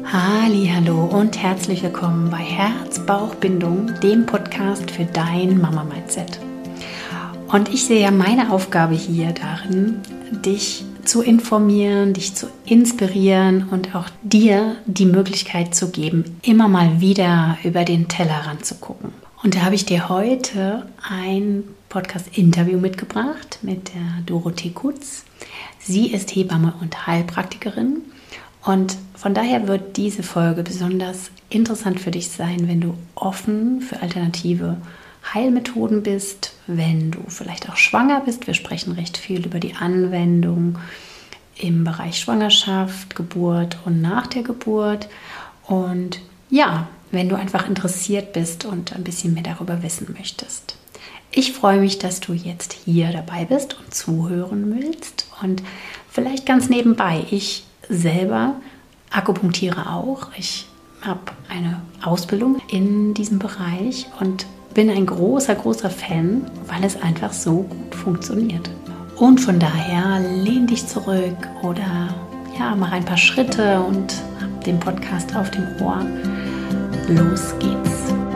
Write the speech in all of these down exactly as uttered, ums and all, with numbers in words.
Hallo und herzlich willkommen bei Herz-Bauch-Bindung, dem Podcast für dein Mama-Mindset. Und ich sehe ja meine Aufgabe hier darin, dich zu informieren, dich zu inspirieren und auch dir die Möglichkeit zu geben, immer mal wieder über den Tellerrand zu gucken. Und da habe ich dir heute ein Podcast-Interview mitgebracht mit der Dorothee Kutz. Sie ist Hebamme und Heilpraktikerin. Und von daher wird diese Folge besonders interessant für dich sein, wenn du offen für alternative Heilmethoden bist, wenn du vielleicht auch schwanger bist. Wir sprechen recht viel über die Anwendung im Bereich Schwangerschaft, Geburt und nach der Geburt. Und ja, wenn du einfach interessiert bist und ein bisschen mehr darüber wissen möchtest. Ich freue mich, dass du jetzt hier dabei bist und zuhören willst. Und vielleicht ganz nebenbei, ich selber akupunktiere auch. Ich habe eine Ausbildung in diesem Bereich und bin ein großer, großer Fan, weil es einfach so gut funktioniert. Und von daher lehn dich zurück oder ja, mach ein paar Schritte und hab den Podcast auf dem Ohr. Los geht's.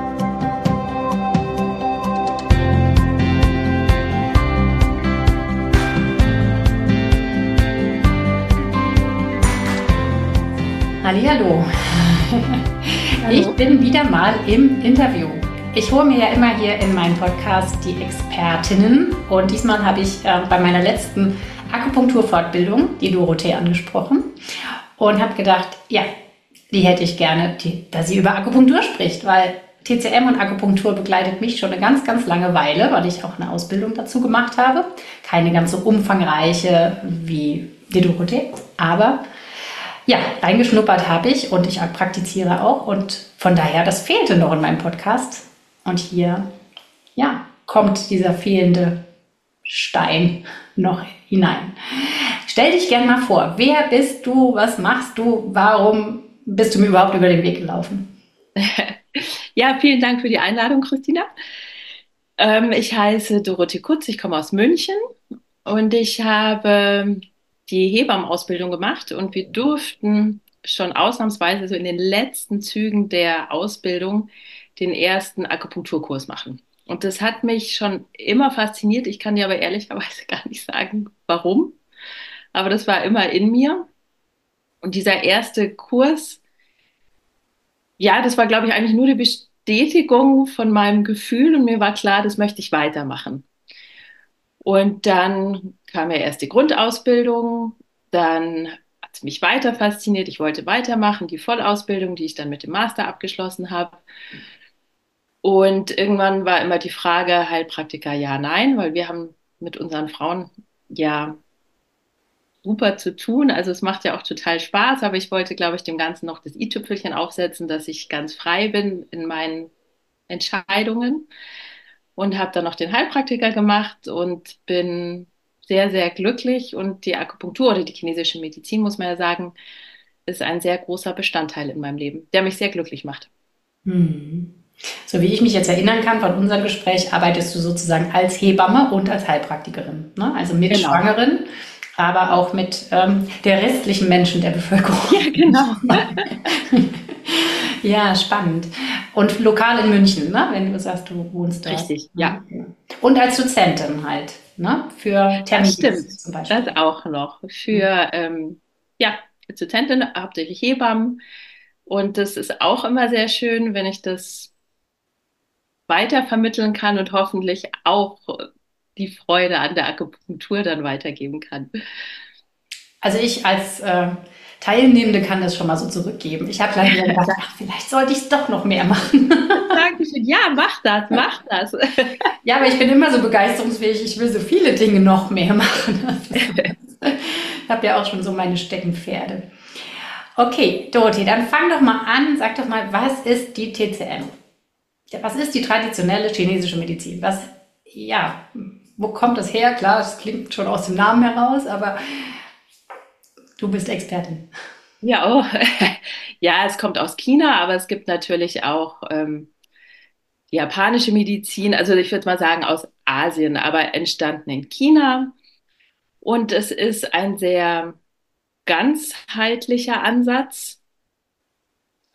Hallihallo. Ich bin wieder mal im Interview. Ich hole mir ja immer hier in meinem Podcast die Expertinnen und diesmal habe ich äh, bei meiner letzten Akupunkturfortbildung die Dorothee angesprochen und habe gedacht, ja, die hätte ich gerne, die, dass sie über Akupunktur spricht, weil T C M und Akupunktur begleitet mich schon eine ganz, ganz lange Weile, weil ich auch eine Ausbildung dazu gemacht habe. Keine ganz so umfangreiche wie die Dorothee, aber ja, reingeschnuppert habe ich und ich praktiziere auch und von daher, das fehlte noch in meinem Podcast. Und hier, ja, kommt dieser fehlende Stein noch hinein. Stell dich gerne mal vor, wer bist du, was machst du, warum bist du mir überhaupt über den Weg gelaufen? Ja, vielen Dank für die Einladung, Christina. Ähm, ich heiße Dorothee Kutz, ich komme aus München und ich habe die Hebammenausbildung gemacht und wir durften schon ausnahmsweise so in den letzten Zügen der Ausbildung den ersten Akupunkturkurs machen. Und das hat mich schon immer fasziniert. Ich kann dir aber ehrlicherweise gar nicht sagen, warum. Aber das war immer in mir. Und dieser erste Kurs, ja, das war, glaube ich, eigentlich nur die Bestätigung von meinem Gefühl und mir war klar, das möchte ich weitermachen. Und dann kam ja erst die Grundausbildung, dann hat es mich weiter fasziniert, ich wollte weitermachen, die Vollausbildung, die ich dann mit dem Master abgeschlossen habe. Und irgendwann war immer die Frage, Heilpraktiker, ja, nein, weil wir haben mit unseren Frauen ja super zu tun. Also es macht ja auch total Spaß, aber ich wollte, glaube ich, dem Ganzen noch das i-Tüpfelchen aufsetzen, dass ich ganz frei bin in meinen Entscheidungen und habe dann noch den Heilpraktiker gemacht und bin sehr, sehr glücklich. Und die Akupunktur oder die chinesische Medizin, muss man ja sagen, ist ein sehr großer Bestandteil in meinem Leben, der mich sehr glücklich macht. Hm. So wie ich mich jetzt erinnern kann von unserem Gespräch, arbeitest du sozusagen als Hebamme und als Heilpraktikerin, ne? Also mit Genau. Schwangeren, aber auch mit ähm, der restlichen Menschen der Bevölkerung. Ja, genau. Ja, spannend. Und lokal in München, ne? Wenn du sagst, du wohnst dort. Richtig, ja. Und als Dozentin halt, ne? Für Das Termins stimmt. zum Beispiel. Das auch noch. Für, ähm, ja, als Dozentin, hauptsächlich Hebammen. Und das ist auch immer sehr schön, wenn ich das weitervermitteln kann und hoffentlich auch die Freude an der Akupunktur dann weitergeben kann. Also ich als äh, Teilnehmende kann das schon mal so zurückgeben. Ich habe leider gedacht, ach, vielleicht sollte ich es doch noch mehr machen. Dankeschön. Ja, mach das, mach das. Ja, aber ich bin immer so begeisterungsfähig. Ich will so viele Dinge noch mehr machen. Ich habe ja auch schon so meine Steckenpferde. Okay, Dorothee, dann fang doch mal an. Sag doch mal, was ist die T C M? Was ist die traditionelle chinesische Medizin? Was, ja, wo kommt das her? Klar, das klingt schon aus dem Namen heraus, aber du bist Expertin. Ja, oh. Ja, es kommt aus China, aber es gibt natürlich auch ähm, die japanische Medizin, also ich würde mal sagen aus Asien, aber entstanden in China. Und es ist ein sehr ganzheitlicher Ansatz.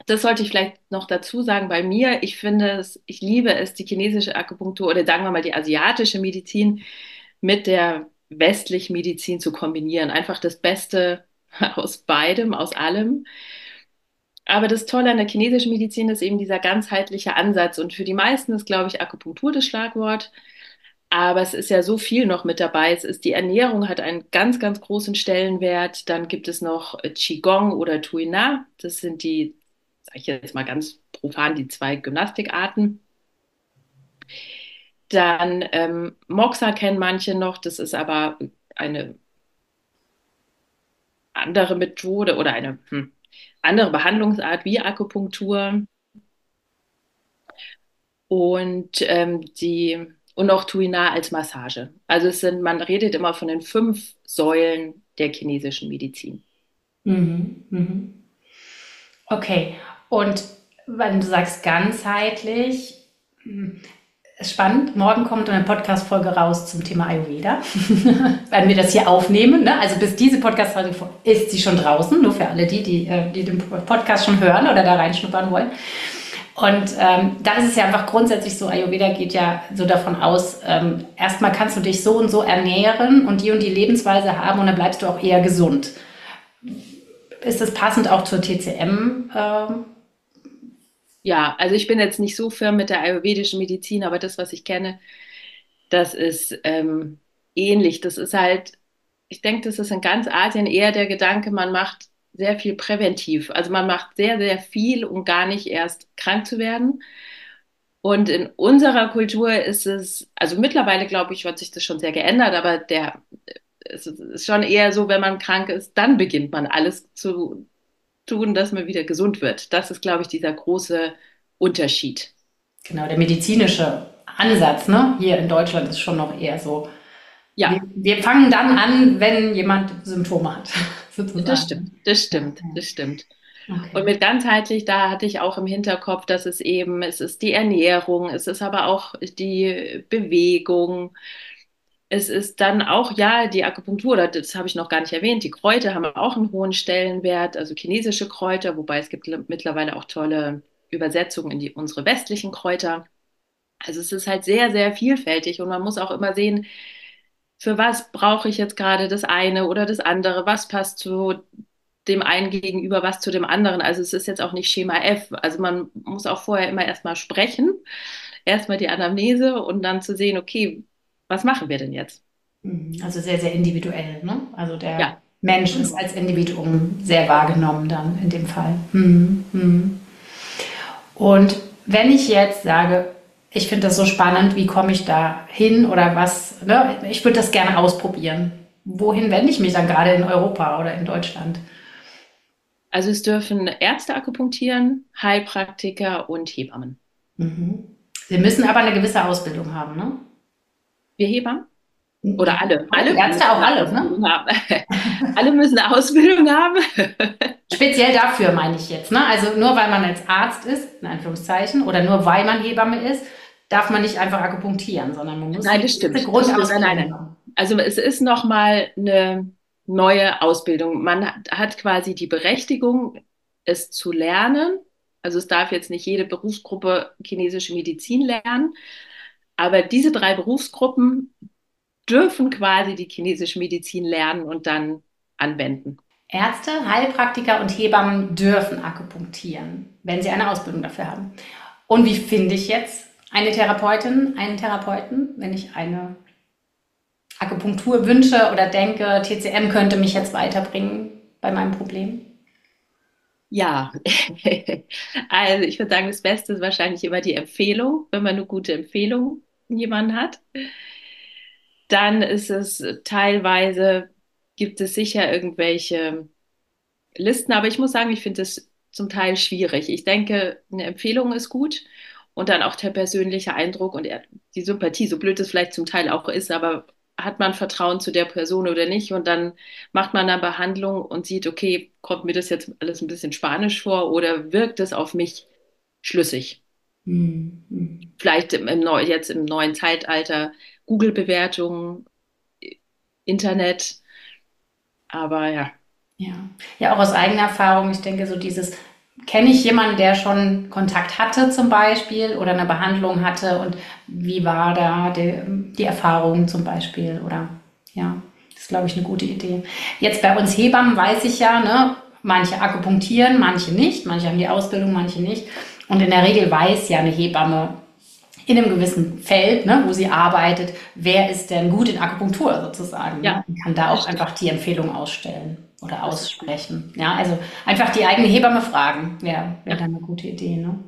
das sollte ich vielleicht noch dazu sagen bei mir. Ich finde es, ich liebe es, die chinesische Akupunktur oder sagen wir mal die asiatische Medizin mit der westlichen Medizin zu kombinieren. Einfach das Beste aus beidem, aus allem. Aber das Tolle an der chinesischen Medizin ist eben dieser ganzheitliche Ansatz. Und für die meisten ist, glaube ich, Akupunktur das Schlagwort. Aber es ist ja so viel noch mit dabei. Es ist die Ernährung hat einen ganz, ganz großen Stellenwert. Dann gibt es noch Qigong oder Tuina. Das sind die, sage ich jetzt mal ganz profan, die zwei Gymnastikarten. Dann ähm, Moxa kennen manche noch. Das ist aber eine andere Methode oder eine hm, andere Behandlungsart wie Akupunktur. Und ähm, die und auch Tuina als Massage. Also es sind, man redet immer von den fünf Säulen der chinesischen Medizin. Mhm. Mhm. Okay, und wenn du sagst ganzheitlich, hm, ist spannend. Morgen kommt eine Podcast-Folge raus zum Thema Ayurveda. Werden wir das hier aufnehmen. Ne? Also bis diese Podcast-Folge ist sie schon draußen, nur für alle die, die, äh, die den Podcast schon hören oder da reinschnuppern wollen. Und ähm, da ist es ja einfach grundsätzlich so, Ayurveda geht ja so davon aus, ähm, erstmal kannst du dich so und so ernähren und die und die Lebensweise haben und dann bleibst du auch eher gesund. Ist das passend auch zur T C M? Ähm? Ja, also ich bin jetzt nicht so firm mit der ayurvedischen Medizin, aber das, was ich kenne, das ist ähm, ähnlich. Das ist halt, ich denke, das ist in ganz Asien eher der Gedanke, man macht sehr viel präventiv. Also man macht sehr, sehr viel, um gar nicht erst krank zu werden. Und in unserer Kultur ist es, also mittlerweile glaube ich, hat sich das schon sehr geändert, aber der, es ist schon eher so, wenn man krank ist, dann beginnt man alles zu tun, dass man wieder gesund wird. Das ist, glaube ich, dieser große Unterschied. Genau, der medizinische Ansatz, ne? Hier in Deutschland ist schon noch eher so. Wir, Ja, wir fangen dann an, wenn jemand Symptome hat, das stimmt, sozusagen. das Ja, stimmt, das stimmt. ja. Und Okay. mit ganzheitlich, da hatte ich auch im Hinterkopf, dass es eben, es ist die Ernährung, es ist aber auch die Bewegung, es ist dann auch, ja, die Akupunktur, oder das habe ich noch gar nicht erwähnt, die Kräuter haben auch einen hohen Stellenwert, also chinesische Kräuter, wobei es gibt mittlerweile auch tolle Übersetzungen in die, unsere westlichen Kräuter. Also es ist halt sehr, sehr vielfältig und man muss auch immer sehen, für was brauche ich jetzt gerade das eine oder das andere, was passt zu dem einen gegenüber, was zu dem anderen. Also es ist jetzt auch nicht Schema F. Also man muss auch vorher immer erstmal sprechen, erstmal die Anamnese und dann zu sehen, okay, was machen wir denn jetzt? Mhm. Also sehr, sehr individuell, ne? Also der Ja, Mensch ist genau. als Individuum sehr wahrgenommen dann in dem Fall. Mhm. Mhm. Und wenn ich jetzt sage, ich finde das so spannend, wie komme ich da hin oder was, ne? Ich würde das gerne ausprobieren. Wohin wende ich mich dann gerade in Europa oder in Deutschland? Also es dürfen Ärzte akupunktieren, Heilpraktiker und Hebammen. Mhm. Sie müssen aber eine gewisse Ausbildung haben, ne? Wir Hebammen? Ja, Oder alle, auch alle Ärzte, müssen auch eine alle, ne? Ausbildung haben. Alle müssen eine Ausbildung haben. Speziell dafür meine ich jetzt, ne? Also nur weil man als Arzt ist, in Anführungszeichen, oder nur weil man Hebamme ist, darf man nicht einfach akupunktieren, sondern man muss Nein, eine das gewisse stimmt. Das stimmt. Nein, nein, Grundausbildung nein. haben. Also es ist nochmal eine neue Ausbildung. Man hat, hat quasi die Berechtigung, es zu lernen. Also es darf jetzt nicht jede Berufsgruppe chinesische Medizin lernen, aber diese drei Berufsgruppen dürfen quasi die chinesische Medizin lernen und dann anwenden. Ärzte, Heilpraktiker und Hebammen dürfen akupunktieren, wenn sie eine Ausbildung dafür haben. Und wie finde ich jetzt eine Therapeutin, einen Therapeuten, wenn ich eine Akupunktur wünsche oder denke, T C M könnte mich jetzt weiterbringen bei meinem Problem? Ja, also ich würde sagen, das Beste ist wahrscheinlich immer die Empfehlung, wenn man eine gute Empfehlung von jemandem hat. Dann ist es teilweise, gibt es sicher irgendwelche Listen, aber ich muss sagen, ich finde es zum Teil schwierig. Ich denke, eine Empfehlung ist gut und dann auch der persönliche Eindruck und die Sympathie, so blöd es vielleicht zum Teil auch ist, aber hat man Vertrauen zu der Person oder nicht und dann macht man eine Behandlung und sieht, okay, kommt mir das jetzt alles ein bisschen spanisch vor oder wirkt es auf mich schlüssig? Hm. Vielleicht im, im neu, jetzt im neuen Zeitalter Google-Bewertungen, Internet, aber ja. Ja. Ja, auch aus eigener Erfahrung, ich denke, so dieses kenne ich jemanden, der schon Kontakt hatte zum Beispiel oder eine Behandlung hatte und wie war da die, die Erfahrung zum Beispiel oder ja, das ist glaube ich eine gute Idee. Jetzt bei uns Hebammen weiß ich ja, ne, manche akupunktieren, manche nicht, manche haben die Ausbildung, manche nicht und in der Regel weiß ja eine Hebamme in einem gewissen Feld, ne, wo sie arbeitet, wer ist denn gut in Akupunktur sozusagen, ne? Ja, Und kann da das auch stimmt. einfach die Empfehlung ausstellen oder Das ist gut. aussprechen. Ja, also einfach die eigene Hebamme fragen, wäre wär Ja. dann eine gute Idee. Ne?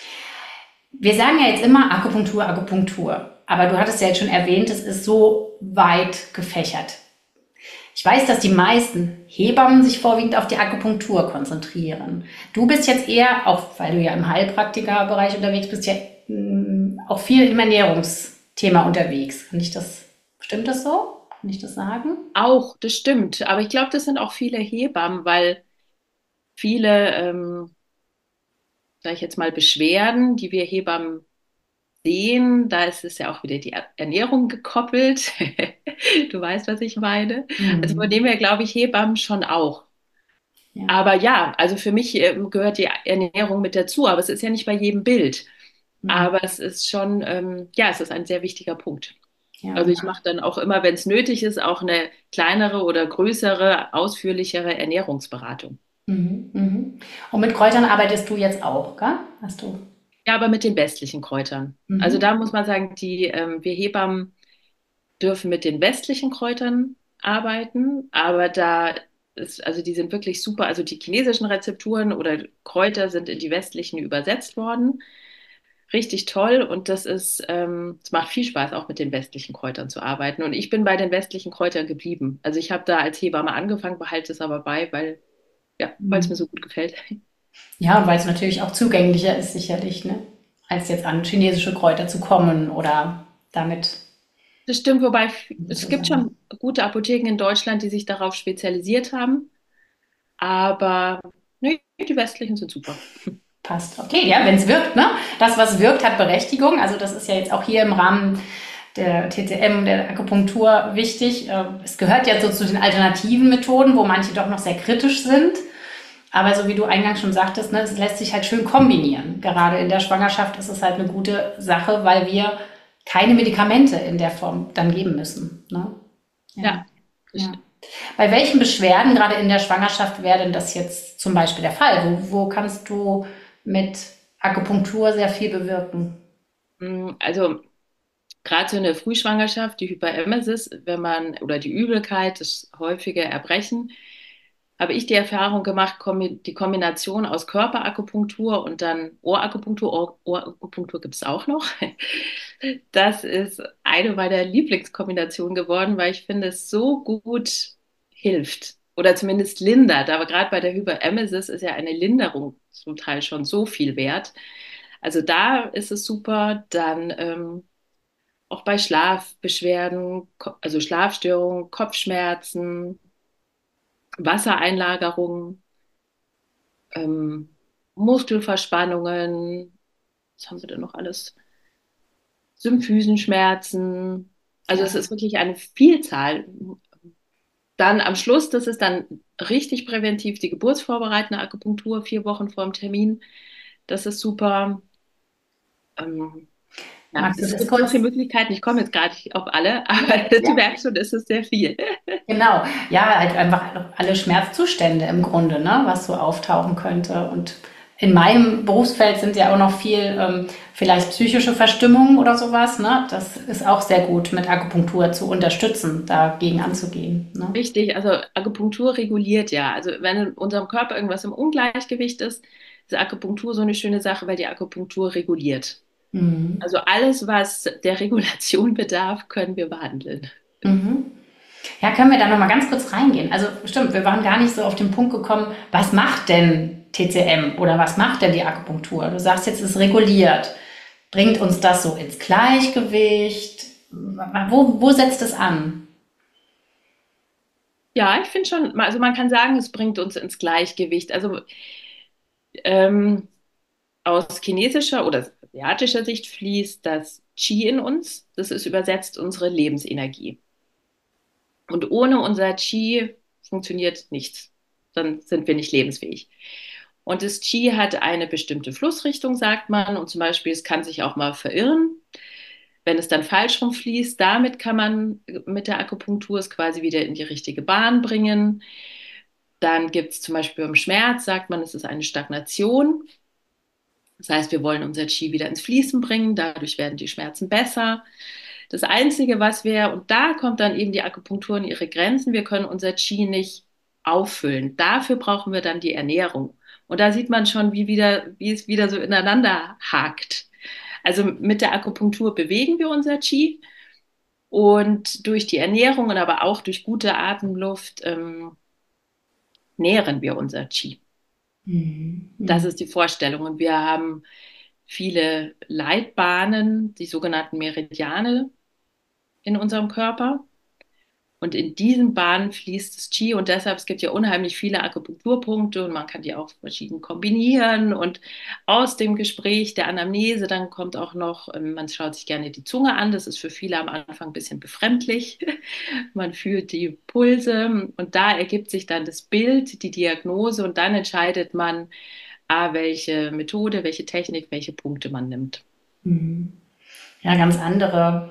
Wir sagen ja jetzt immer Akupunktur, Akupunktur. Aber du hattest ja jetzt schon erwähnt, es ist so weit gefächert. Ich weiß, dass die meisten Hebammen sich vorwiegend auf die Akupunktur konzentrieren. Du bist jetzt eher, auch weil du ja im Heilpraktikerbereich unterwegs bist, ja mh, auch viel im Ernährungsthema unterwegs. Kann ich das, stimmt das so? Kann ich das sagen? Auch, das stimmt. Aber ich glaube, das sind auch viele Hebammen, weil viele, ähm, sage ich jetzt mal, Beschwerden, die wir Hebammen sehen, da ist es ja auch wieder die Ernährung gekoppelt. Du weißt, was ich meine. Also von Hm. dem her glaube ich Hebammen schon auch. Ja. Aber ja, also für mich ähm, gehört die Ernährung mit dazu, aber es ist ja nicht bei jedem Bild. Hm. Aber es ist schon, ähm, ja, es ist ein sehr wichtiger Punkt. Ja. Also ich mache dann auch immer, wenn es nötig ist, auch eine kleinere oder größere, ausführlichere Ernährungsberatung. Mhm. Mhm. Und mit Kräutern arbeitest du jetzt auch, gell? Hast du? Ja, aber mit den westlichen Kräutern. Also Mhm. da muss man sagen, die, ähm, wir Hebammen dürfen mit den westlichen Kräutern arbeiten, aber da ist, also die sind wirklich super. Also die chinesischen Rezepturen oder Kräuter sind in die westlichen übersetzt worden. Richtig toll und das ist, ähm, es macht viel Spaß, auch mit den westlichen Kräutern zu arbeiten. Und ich bin bei den westlichen Kräutern geblieben. Also ich habe da als Hebamme angefangen, behalte es aber bei, weil, ja, weil es mir Mhm. so gut gefällt. Ja, und weil es natürlich auch zugänglicher ist, sicherlich, ne? Als jetzt an chinesische Kräuter zu kommen oder damit Das stimmt, wobei es gibt sozusagen. schon gute Apotheken in Deutschland, die sich darauf spezialisiert haben. Aber nee, die westlichen sind super. Passt. Okay, ja, wenn es wirkt, ne? Das, was wirkt, hat Berechtigung. Also das ist ja jetzt auch hier im Rahmen der T C M, der Akupunktur wichtig. Äh, Es gehört ja so zu den alternativen Methoden, wo manche doch noch sehr kritisch sind. Aber so wie du eingangs schon sagtest, ne, es lässt sich halt schön kombinieren. Gerade in der Schwangerschaft ist es halt eine gute Sache, weil wir keine Medikamente in der Form dann geben müssen. Ne? Ja, Ja, das ja. stimmt. Bei welchen Beschwerden gerade in der Schwangerschaft wäre denn das jetzt zum Beispiel der Fall? Wo, wo kannst du mit Akupunktur sehr viel bewirken? Mm, Also gerade so eine Frühschwangerschaft, die Hyperemesis, wenn man, oder die Übelkeit, das häufige Erbrechen, habe ich die Erfahrung gemacht, kombi- die Kombination aus Körperakupunktur und dann Ohrakupunktur, Ohr, Ohrakupunktur gibt es auch noch. Das ist eine meiner Lieblingskombinationen geworden, weil ich finde, es so gut hilft oder zumindest lindert. Aber gerade bei der Hyperemesis ist ja eine Linderung zum Teil schon so viel wert. Also da ist es super. Dann ähm, auch bei Schlafbeschwerden, Ko- also Schlafstörungen, Kopfschmerzen, Wassereinlagerungen, ähm, Muskelverspannungen, was haben wir denn noch alles? Symphysenschmerzen. Also es Ja. ist wirklich eine Vielzahl. Dann am Schluss, das ist dann richtig präventiv, die geburtsvorbereitende Akupunktur, vier Wochen vor dem Termin. Das ist super. Ähm, ja, Magst du es das gibt so viele kurz? Möglichkeiten. Ich komme jetzt gerade nicht auf alle, aber du Ja. merkst schon, es ist sehr viel. Genau. Ja, halt einfach alle Schmerzzustände im Grunde, ne, was so auftauchen könnte. Und in meinem Berufsfeld sind ja auch noch viel ähm, vielleicht psychische Verstimmungen oder sowas. Ne? Das ist auch sehr gut mit Akupunktur zu unterstützen, dagegen anzugehen. Ne? Richtig, also Akupunktur reguliert ja. Also wenn in unserem Körper irgendwas im Ungleichgewicht ist, ist Akupunktur so eine schöne Sache, weil die Akupunktur reguliert. Mhm. Also alles, was der Regulation bedarf, können wir behandeln. Mhm. Ja, können wir da noch mal ganz kurz reingehen? Also stimmt, wir waren gar nicht so auf den Punkt gekommen, was macht denn T C M oder was macht denn die Akupunktur? Du sagst jetzt, es ist reguliert. Bringt uns das so ins Gleichgewicht? Wo, wo setzt es an? Ja, ich finde schon, also man kann sagen, es bringt uns ins Gleichgewicht. Also ähm, aus chinesischer oder asiatischer Sicht fließt das Qi in uns. Das ist übersetzt unsere Lebensenergie. Und ohne unser Qi funktioniert nichts. Dann sind wir nicht lebensfähig. Und das Qi hat eine bestimmte Flussrichtung, sagt man. Und zum Beispiel, es kann sich auch mal verirren, wenn es dann falsch rumfließt. Damit kann man mit der Akupunktur es quasi wieder in die richtige Bahn bringen. Dann gibt es zum Beispiel beim Schmerz, sagt man, es ist eine Stagnation. Das heißt, wir wollen unser Qi wieder ins Fließen bringen. Dadurch werden die Schmerzen besser. Das Einzige, was wir, und da kommt dann eben die Akupunktur in ihre Grenzen, wir können unser Qi nicht auffüllen. Dafür brauchen wir dann die Ernährung. Und da sieht man schon, wie, wieder, wie es wieder so ineinander hakt. Also mit der Akupunktur bewegen wir unser Qi und durch die Ernährung und aber auch durch gute Atemluft ähm, nähren wir unser Qi. Mhm. Das Mhm. ist die Vorstellung. Und wir haben viele Leitbahnen, die sogenannten Meridiane in unserem Körper. Und in diesen Bahnen fließt das Qi und deshalb, es gibt ja unheimlich viele Akupunkturpunkte und man kann die auch verschieden kombinieren. Und aus dem Gespräch der Anamnese, dann kommt auch noch, ähm, man schaut sich gerne die Zunge an, das ist für viele am Anfang ein bisschen befremdlich. Man fühlt die Pulse und da ergibt sich dann das Bild, die Diagnose und dann entscheidet man, ah, welche Methode, welche Technik, welche Punkte man nimmt. Mhm. Ja, ganz andere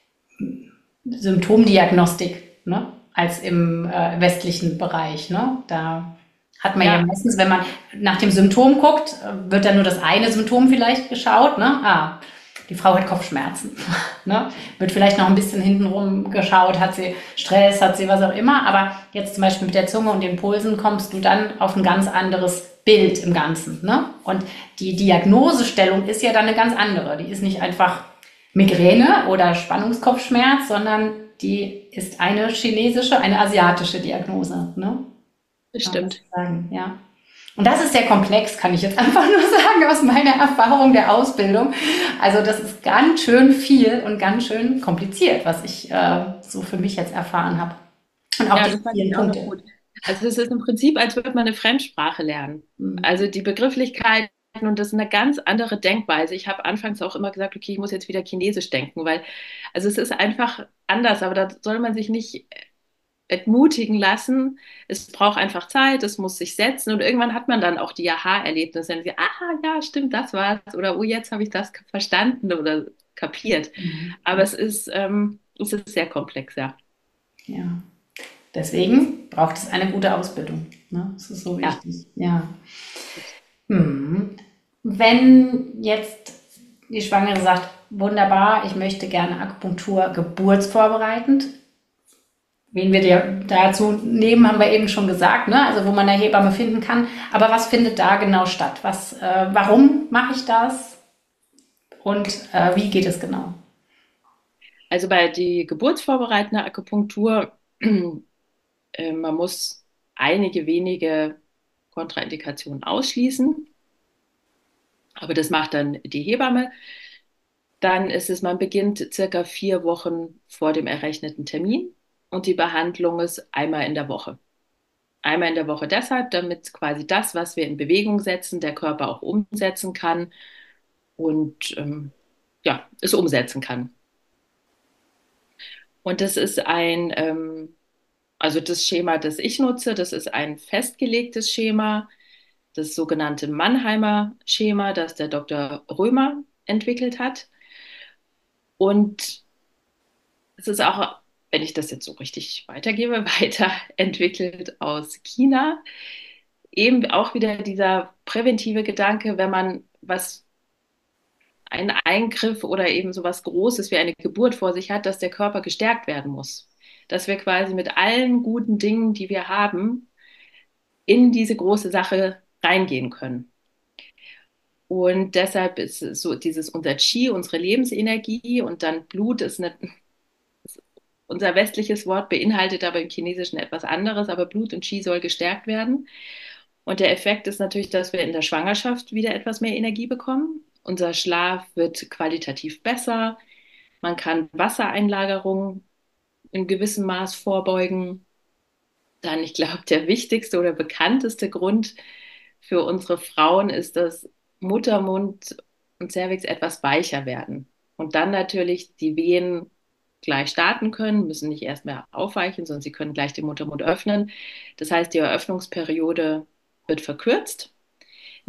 Symptomdiagnostik, ne, als im äh, westlichen Bereich. Ne? Da hat man ja Ja, meistens, wenn man nach dem Symptom guckt, äh, wird dann nur das eine Symptom vielleicht geschaut. Ne? Ah, die Frau hat Kopfschmerzen. Ne? Wird vielleicht noch ein bisschen hintenrum geschaut, hat sie Stress, hat sie was auch immer. Aber jetzt zum Beispiel mit der Zunge und den Pulsen kommst du dann auf ein ganz anderes Bild im Ganzen. Ne? Und die Diagnosestellung ist ja dann eine ganz andere. Die ist nicht einfach Migräne oder Spannungskopfschmerz, sondern die ist eine chinesische, eine asiatische Diagnose. Ne? Kann man das bestimmt. sagen, ja. Und das ist sehr komplex, kann ich jetzt einfach nur sagen, aus meiner Erfahrung der Ausbildung. Also das ist ganz schön viel und ganz schön kompliziert, was ich äh, so für mich jetzt erfahren habe. Und auch Ja, die das fand vielen ich auch noch Punkte. gut. Also es ist im Prinzip, als würde man eine Fremdsprache lernen. Also die Begrifflichkeiten und das ist eine ganz andere Denkweise. Ich habe anfangs auch immer gesagt, okay, ich muss jetzt wieder Chinesisch denken, weil also es ist einfach anders, aber da soll man sich nicht entmutigen lassen. Es braucht einfach Zeit, es muss sich setzen und irgendwann hat man dann auch die Aha-Erlebnisse. Dann sie, aha, ja, stimmt, das war's. Oder oh, jetzt habe ich das verstanden oder kapiert. Aber es ist, ähm, es ist sehr komplex, ja. Ja. Deswegen braucht es eine gute Ausbildung. Ne? Das ist so Ja. wichtig. Ja. Hm. Wenn jetzt die Schwangere sagt, wunderbar, ich möchte gerne Akupunktur geburtsvorbereitend, wen wir dir dazu nehmen, haben wir eben schon gesagt, ne? Also wo man eine Hebamme finden kann. Aber was findet da genau statt? Was, äh, warum mache ich das? Und äh, wie geht es genau? Also bei die geburtsvorbereitende Akupunktur, äh, man muss einige wenige Kontraindikationen ausschließen, aber das macht dann die Hebamme. Dann ist es, man beginnt circa vier Wochen vor dem errechneten Termin und die Behandlung ist einmal in der Woche. Einmal in der Woche deshalb, damit quasi das, was wir in Bewegung setzen, der Körper auch umsetzen kann und ähm, ja, es umsetzen kann. Und das ist ein, ähm, also das Schema, das ich nutze, das ist ein festgelegtes Schema, das sogenannte Mannheimer Schema, das der Doktor Römer entwickelt hat. Und es ist auch, wenn ich das jetzt so richtig weitergebe, weiterentwickelt aus China. Eben auch wieder dieser präventive Gedanke, wenn man was, einen Eingriff oder eben so was Großes wie eine Geburt vor sich hat, dass der Körper gestärkt werden muss. Dass wir quasi mit allen guten Dingen, die wir haben, in diese große Sache reingehen können. Und deshalb ist es so dieses unser Qi, unsere Lebensenergie und dann Blut ist eine, unser westliches Wort beinhaltet aber im Chinesischen etwas anderes, aber Blut und Qi soll gestärkt werden. Und der Effekt ist natürlich, dass wir in der Schwangerschaft wieder etwas mehr Energie bekommen. Unser Schlaf wird qualitativ besser. Man kann Wassereinlagerung in gewissem Maß vorbeugen. Dann, ich glaube, der wichtigste oder bekannteste Grund für unsere Frauen ist, dass Muttermund und Cervix etwas weicher werden. Und dann natürlich die Wehen gleich starten können, müssen nicht erst mehr aufweichen, sondern sie können gleich den Muttermund öffnen. Das heißt, die Eröffnungsperiode wird verkürzt.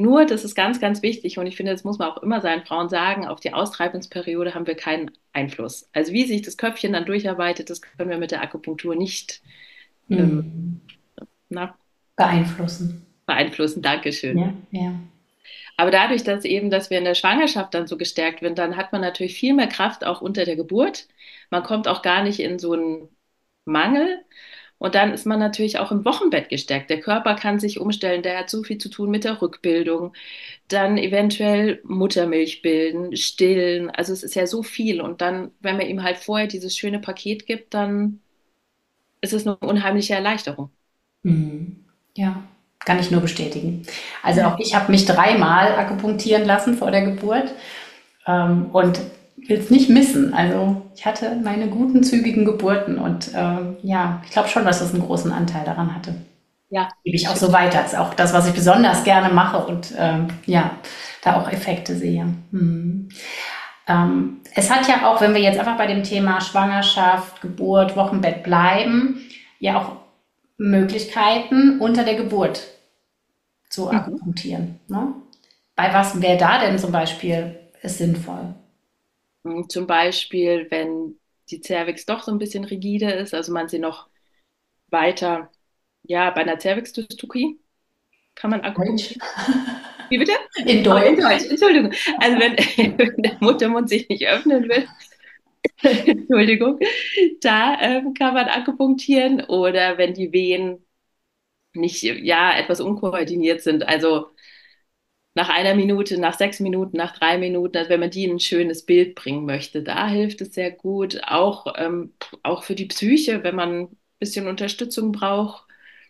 Nur, das ist ganz, ganz wichtig und ich finde, das muss man auch immer seinen Frauen sagen, auf die Austreibungsperiode haben wir keinen Einfluss. Also wie sich das Köpfchen dann durcharbeitet, das können wir mit der Akupunktur nicht ähm, Mhm. na, Beeinflussen. beeinflussen. Dankeschön. Ja, ja. Aber dadurch, dass eben, dass wir in der Schwangerschaft dann so gestärkt werden, dann hat man natürlich viel mehr Kraft auch unter der Geburt. Man kommt auch gar nicht in so einen Mangel. Und dann ist man natürlich auch im Wochenbett gestärkt. Der Körper kann sich umstellen, der hat so viel zu tun mit der Rückbildung, dann eventuell Muttermilch bilden, stillen. Also es ist ja so viel. Und dann, wenn man ihm halt vorher dieses schöne Paket gibt, dann ist es eine unheimliche Erleichterung. Mhm. Ja, kann ich nur bestätigen. Also auch ich habe mich dreimal akupunktieren lassen vor der Geburt, ähm, und will es nicht missen. Also ich hatte meine guten, zügigen Geburten und ähm, ja, ich glaube schon, dass das einen großen Anteil daran hatte. Ja, Gebe ich auch so schön. weiter. Das ist auch das, was ich besonders gerne mache und ähm, ja, da auch Effekte sehe. Hm. Ähm, es hat ja auch, wenn wir jetzt einfach bei dem Thema Schwangerschaft, Geburt, Wochenbett bleiben, ja auch Möglichkeiten unter der Geburt zu Mhm. akupunktieren. Ne? Bei was wäre da denn zum Beispiel ist sinnvoll? Zum Beispiel, wenn die Cervix doch so ein bisschen rigide ist, also man sie noch weiter, ja, bei einer Cervixdystokie kann man Deutsch. akupunktieren. Wie bitte? In Oh, in Deutsch. Deutsch, Entschuldigung. Also wenn, wenn der Muttermund sich nicht öffnen will, Entschuldigung, da ähm, kann man akupunktieren oder wenn die Wehen nicht, ja, etwas unkoordiniert sind, also nach einer Minute, nach sechs Minuten, nach drei Minuten, also wenn man die in ein schönes Bild bringen möchte, da hilft es sehr gut. Auch, ähm, auch für die Psyche, wenn man ein bisschen Unterstützung braucht.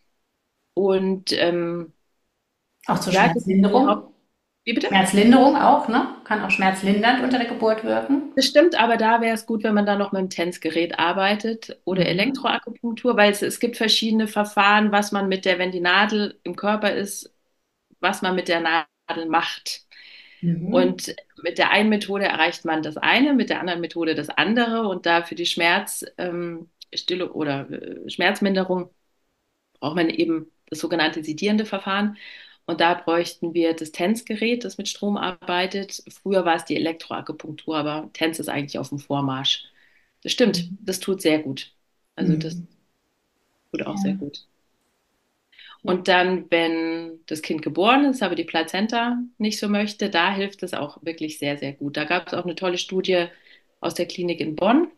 Und ähm, Auch zur ja, das sind die Schmerzlinderung. Haupt... Wie bitte? Schmerzlinderung auch, ne? Kann auch schmerzlindernd unter der Geburt wirken. Das stimmt, aber da wäre es gut, wenn man dann noch mit dem TENS-Gerät arbeitet oder Mhm. Elektroakupunktur, weil es, es gibt verschiedene Verfahren, was man mit der, wenn die Nadel im Körper ist, was man mit der Nadel macht. Mhm. Und mit der einen Methode erreicht man das eine, mit der anderen Methode das andere. Und da für die Schmerzstille ähm, Stille oder äh, Schmerzminderung braucht man eben das sogenannte sedierende Verfahren. Und da bräuchten wir das TENS-Gerät, das mit Strom arbeitet. Früher war es die Elektroakupunktur, aber TENS ist eigentlich auf dem Vormarsch. Das stimmt, das tut sehr gut. Also das Mhm. tut auch sehr Ja, gut. ja. Und dann, wenn das Kind geboren ist, aber die Plazenta nicht so möchte, da hilft es auch wirklich sehr, sehr gut. Da gab es auch eine tolle Studie aus der Klinik in Bonn,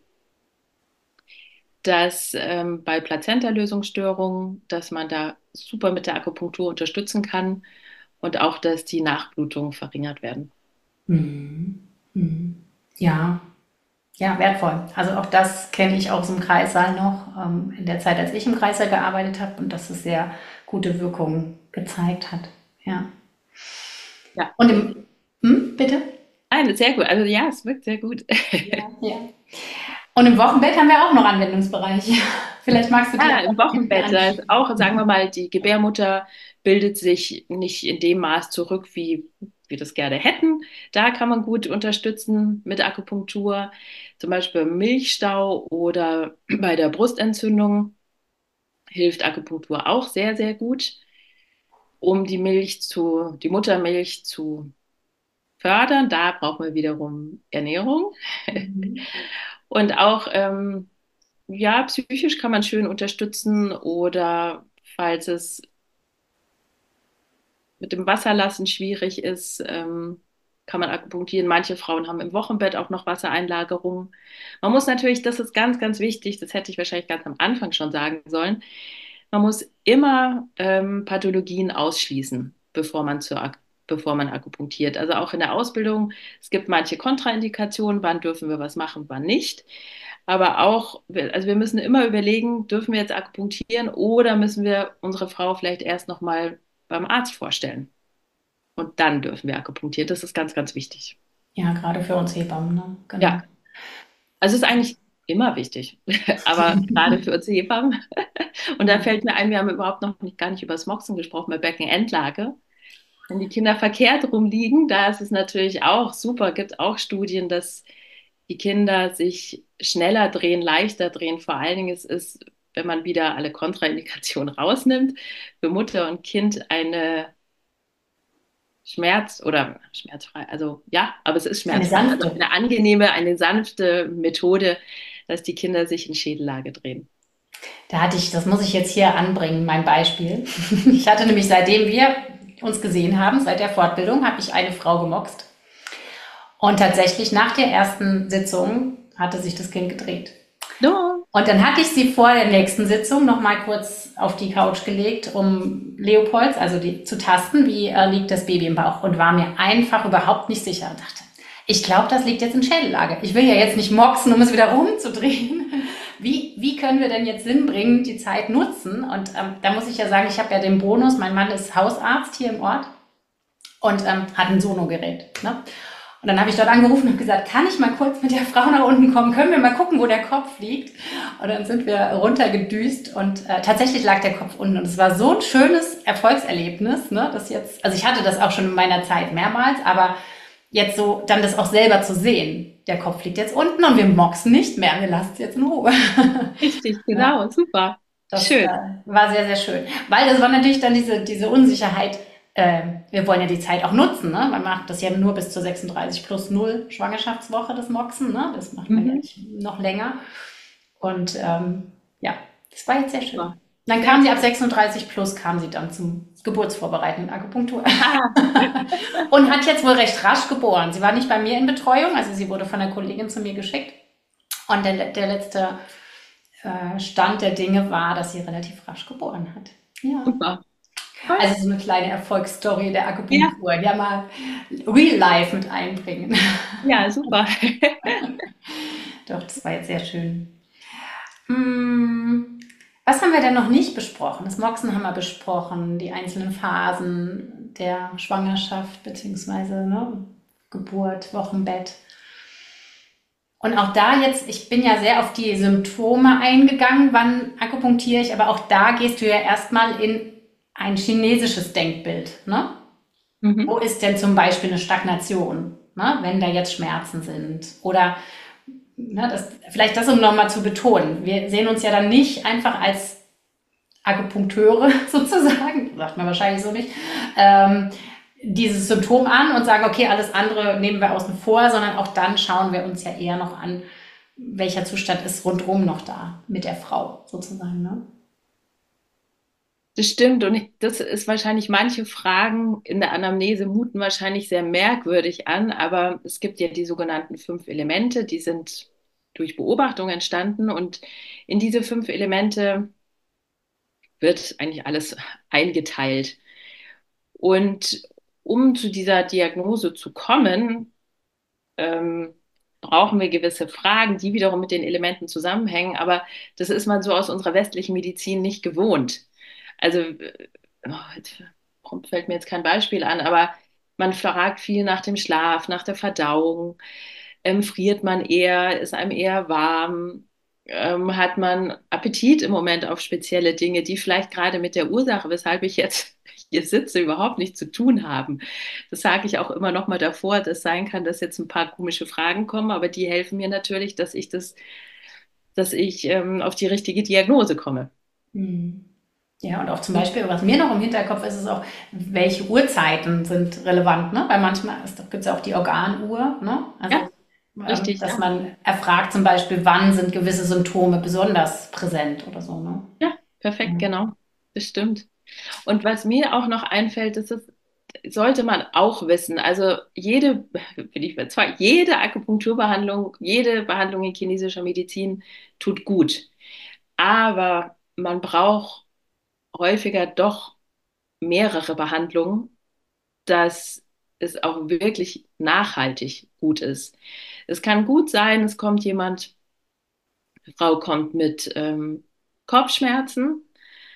dass ähm, bei Plazenta-Lösungsstörungen, dass man da super mit der Akupunktur unterstützen kann und auch, dass die Nachblutungen verringert werden. Mhm. Mhm. Ja, ja, wertvoll. Also auch das kenne ich aus dem Kreissaal noch, ähm, in der Zeit, als ich im Kreissaal gearbeitet habe und dass es sehr gute Wirkungen gezeigt hat. Ja. Ja, Und im, hm, bitte? nein, sehr gut. Also ja, es wirkt sehr gut. Ja, ja. Und im Wochenbett haben wir auch noch Anwendungsbereiche. Vielleicht magst du die Ja, auch im noch hinten Wochenbett, da ist anschieben. auch, sagen wir mal, die Gebärmutter bildet sich nicht in dem Maß zurück, wie wir das gerne hätten. Da kann man gut unterstützen mit Akupunktur, zum Beispiel im Milchstau oder bei der Brustentzündung hilft Akupunktur auch sehr, sehr gut, um die Milch zu, die Muttermilch zu fördern. Da braucht man wiederum Ernährung. Mhm. Und auch ähm, ja, psychisch kann man schön unterstützen oder falls es mit dem Wasserlassen schwierig ist, ähm, kann man akupunktieren. Manche Frauen haben im Wochenbett auch noch Wassereinlagerungen. Man muss natürlich, das ist ganz, ganz wichtig, das hätte ich wahrscheinlich ganz am Anfang schon sagen sollen, man muss immer ähm, Pathologien ausschließen, bevor man, zur, bevor man akupunktiert. Also auch in der Ausbildung, es gibt manche Kontraindikationen, wann dürfen wir was machen, wann nicht. Aber auch, also wir müssen immer überlegen, dürfen wir jetzt akupunktieren oder müssen wir unsere Frau vielleicht erst nochmal beim Arzt vorstellen. Und dann dürfen wir akupunktieren. Das ist ganz, ganz wichtig. Ja, gerade für uns Hebammen, ne? Genau. Ja, also es ist eigentlich immer wichtig, aber gerade für uns Hebammen. Und da Ja. fällt mir ein, wir haben überhaupt noch nicht, gar nicht über das Moxen gesprochen, bei Beckenendlage. Wenn die Kinder verkehrt rumliegen, da ist es natürlich auch super, gibt auch Studien, dass die Kinder sich schneller drehen, leichter drehen. Vor allen Dingen es ist, wenn man wieder alle Kontraindikationen rausnimmt, für Mutter und Kind eine Schmerz oder schmerzfrei, also ja, aber es ist Eine schmerzfrei. Also sanfte. eine angenehme, eine sanfte Methode, dass die Kinder sich in Schädellage drehen. Da hatte ich, das muss ich jetzt hier anbringen, mein Beispiel. Ich hatte nämlich, seitdem wir uns gesehen haben, seit der Fortbildung, habe ich eine Frau gemoxt. Und tatsächlich nach der ersten Sitzung hatte sich das Kind gedreht. No. Und dann hatte ich sie vor der nächsten Sitzung noch mal kurz auf die Couch gelegt, um Leopolds, also die, zu tasten, wie äh, liegt das Baby im Bauch, und war mir einfach überhaupt nicht sicher und dachte, ich glaube, das liegt jetzt in Schädellage. Ich will ja jetzt nicht moxen, um es wieder rumzudrehen. Wie, wie können wir denn jetzt sinnbringend die Zeit nutzen? Und ähm, da muss ich ja sagen, ich habe ja den Bonus, mein Mann ist Hausarzt hier im Ort und ähm, hat ein Sonogerät. Ne? Und dann habe ich dort angerufen und gesagt, kann ich mal kurz mit der Frau nach unten kommen? Können wir mal gucken, wo der Kopf liegt? Und dann sind wir runtergedüst und äh, tatsächlich lag der Kopf unten. Und es war so ein schönes Erfolgserlebnis, ne, dass jetzt, also ich hatte das auch schon in meiner Zeit mehrmals, aber jetzt so dann das auch selber zu sehen. Der Kopf liegt jetzt unten und wir moxen nicht mehr, wir lassen es jetzt in Ruhe. Richtig, Ja, genau, super. das äh, Schön. war sehr, sehr schön. Weil das war natürlich dann diese, diese Unsicherheit, äh, wir wollen ja die Zeit auch nutzen. Ne? Man macht das ja nur bis zur sechsunddreißig plus null Schwangerschaftswoche, das Moxen. Ne? Das macht man ja Mhm. nicht noch länger. Und ähm, ja, das war jetzt sehr schön. Super. Dann Sehr kam sie ab gut. sechsunddreißig plus, kam sie dann zum geburtsvorbereitenden Akupunktur. Ah, Und hat jetzt wohl recht rasch geboren. Sie war nicht bei mir in Betreuung, also sie wurde von der Kollegin zu mir geschickt. Und der, der letzte äh, Stand der Dinge war, dass sie relativ rasch geboren hat. Ja. super. Toll. Also so eine kleine Erfolgsstory der Ja, Akupunktur. Ja, mal Real Life mit einbringen. ja, super. Doch, das war jetzt sehr schön. Hm, was haben wir denn noch nicht besprochen? Das Moxen haben wir besprochen, die einzelnen Phasen der Schwangerschaft beziehungsweise ne, Geburt, Wochenbett. Und auch da jetzt, ich bin ja sehr auf die Symptome eingegangen, wann akupunktiere ich, aber auch da gehst du ja erstmal in ein chinesisches Denkbild. Ne? Wo Mhm. ist denn zum Beispiel eine Stagnation, ne? Wenn da jetzt Schmerzen sind? Oder ne, das, vielleicht das, um nochmal zu betonen. Wir sehen uns ja dann nicht einfach als Akupunkteure sozusagen, sagt man wahrscheinlich so nicht, ähm, dieses Symptom an und sagen, okay, alles andere nehmen wir außen vor, sondern auch dann schauen wir uns ja eher noch an, welcher Zustand ist rundherum noch da mit der Frau sozusagen. Ne? Das stimmt. Und ich, das ist wahrscheinlich, manche Fragen in der Anamnese muten wahrscheinlich sehr merkwürdig an, aber es gibt ja die sogenannten fünf Elemente, die sind durch Beobachtung entstanden. Und in diese fünf Elemente wird eigentlich alles eingeteilt. Und um zu dieser Diagnose zu kommen, ähm, brauchen wir gewisse Fragen, die wiederum mit den Elementen zusammenhängen. Aber das ist man so aus unserer westlichen Medizin nicht gewohnt. Also, äh, oh, jetzt prompt fällt mir jetzt kein Beispiel an, aber man fragt viel nach dem Schlaf, nach der Verdauung. Ähm, friert man eher? Ist einem eher warm? Ähm, hat man Appetit im Moment auf spezielle Dinge, die vielleicht gerade mit der Ursache, weshalb ich jetzt hier sitze, überhaupt nichts zu tun haben? Das sage ich auch immer noch mal davor, dass sein kann, dass jetzt ein paar komische Fragen kommen, aber die helfen mir natürlich, dass ich das, dass ich ähm, auf die richtige Diagnose komme. Hm. Ja, und auch zum Beispiel, was mir noch im Hinterkopf ist, ist auch, welche Uhrzeiten sind relevant, ne? Weil manchmal gibt es ja auch die Organuhr, ne? Also, Ja, ähm, richtig, dass ja. man erfragt zum Beispiel, wann sind gewisse Symptome besonders präsent oder so, ne? Ja, perfekt, Ja. genau. Das stimmt. Und was mir auch noch einfällt, das ist, sollte man auch wissen. Also jede, bin ich zwar, jede Akupunkturbehandlung, jede Behandlung in chinesischer Medizin tut gut. Aber man braucht häufiger doch mehrere Behandlungen, dass es auch wirklich nachhaltig gut ist. Es kann gut sein, es kommt jemand, die Frau kommt mit ähm, Kopfschmerzen.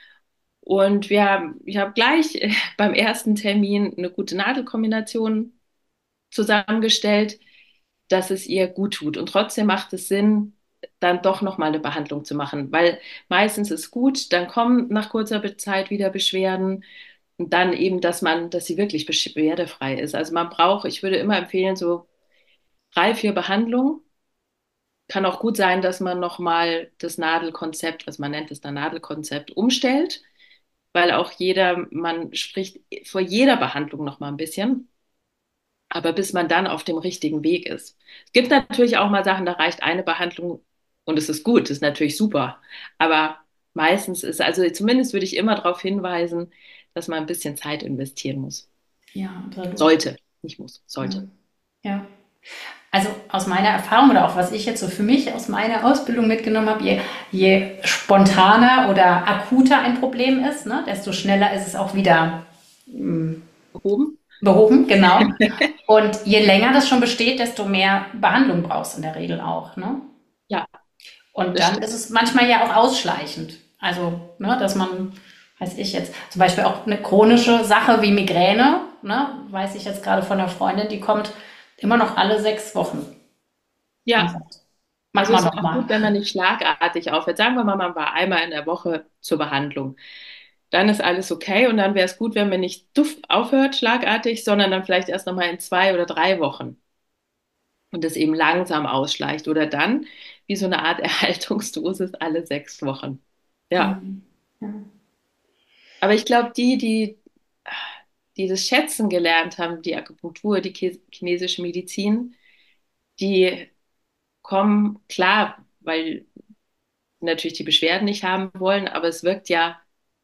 Und wir haben, ich habe gleich äh, beim ersten Termin eine gute Nadelkombination zusammengestellt, dass es ihr gut tut. Und trotzdem macht es Sinn, dann doch nochmal eine Behandlung zu machen, weil meistens ist gut, dann kommen nach kurzer Zeit wieder Beschwerden und dann eben, dass man, dass sie wirklich beschwerdefrei ist. Also man braucht, ich würde immer empfehlen, so drei, vier Behandlungen. Kann auch gut sein, dass man nochmal das Nadelkonzept, was man nennt es dann Nadelkonzept, umstellt, weil auch jeder, man spricht vor jeder Behandlung noch mal ein bisschen, aber bis man dann auf dem richtigen Weg ist. Es gibt natürlich auch mal Sachen, da reicht eine Behandlung und es ist gut, das ist natürlich super, aber meistens ist, also zumindest würde ich immer darauf hinweisen, dass man ein bisschen Zeit investieren muss. Ja, absolut. Sollte, nicht muss, Ja. sollte. Ja. Also aus meiner Erfahrung oder auch was ich jetzt so für mich aus meiner Ausbildung mitgenommen habe, je, je spontaner oder akuter ein Problem ist, ne, desto schneller ist es auch wieder mh, Behoben? behoben, genau. Und je länger das schon besteht, desto mehr Behandlung brauchst du in der Regel auch. Ne? Ja, Und das dann stimmt. ist es manchmal ja auch ausschleichend. Also, ne, dass man, weiß ich jetzt, zum Beispiel auch eine chronische Sache wie Migräne, ne, weiß ich jetzt gerade von einer Freundin, die kommt immer noch alle sechs Wochen und Ja, sagt, mach also mal es ist noch auch mal. gut, wenn man nicht schlagartig aufhört. Sagen wir mal, man war einmal in der Woche zur Behandlung. Dann ist alles okay und dann wäre es gut, wenn man nicht duff aufhört, schlagartig, sondern dann vielleicht erst nochmal in zwei oder drei Wochen und das eben langsam ausschleicht oder dann wie so eine Art Erhaltungsdosis alle sechs Wochen. Ja, Mhm. Ja. aber ich glaube, die, die, die das Schätzen gelernt haben, die Akupunktur, die chinesische Medizin, die kommen klar, weil natürlich die Beschwerden nicht haben wollen, aber es wirkt ja